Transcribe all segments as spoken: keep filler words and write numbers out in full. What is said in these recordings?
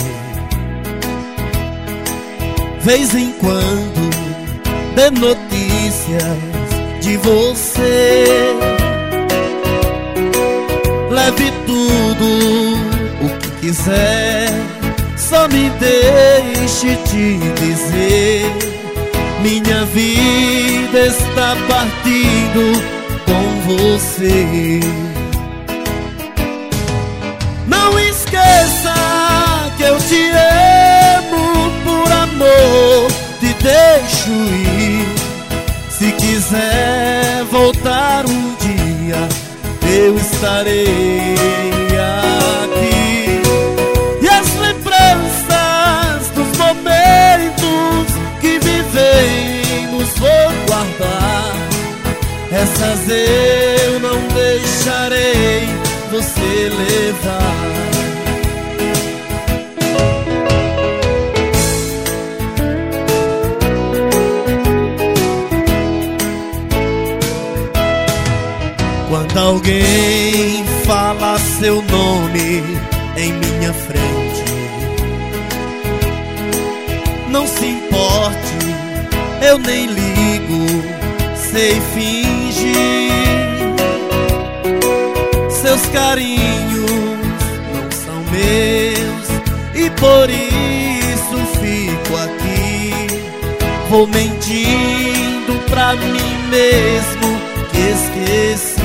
Vez em quando dê notícias de você. Leve tudo o que quiser, só me deixe te dizer: minha vida está partindo com você. Não esqueça que eu te amo, por amor te deixo ir. Se quiser voltar um dia, eu estarei aqui. E as lembranças dos momentos que vivemos vou guardar. Essas eu não deixarei você levar. Quando alguém fala seu nome em minha frente, não se importe, eu nem ligo, sei fingir. Seus carinhos não são meus e por isso fico aqui. Vou mentindo pra mim mesmo que esqueci.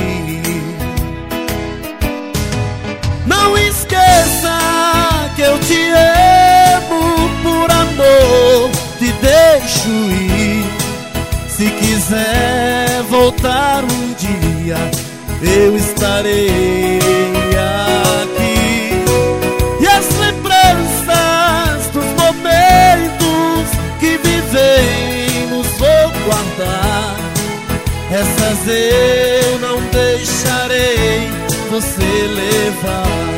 Não esqueça que eu te amo, por amor te deixo ir. Se quiser voltar um dia, eu estarei aqui. E as lembranças dos momentos que vivemos vou guardar. Essas eu não deixarei você levar.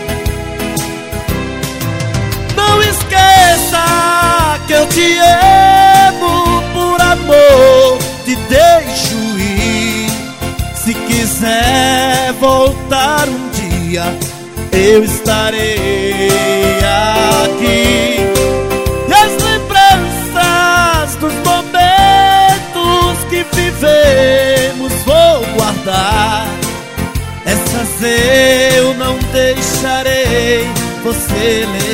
Não esqueça que eu te amo, por amor te deixo ir. Se quiser voltar um dia, eu estarei aqui. E as lembranças dos momentos que vivemos vou guardar. Essas eu não deixarei você levar.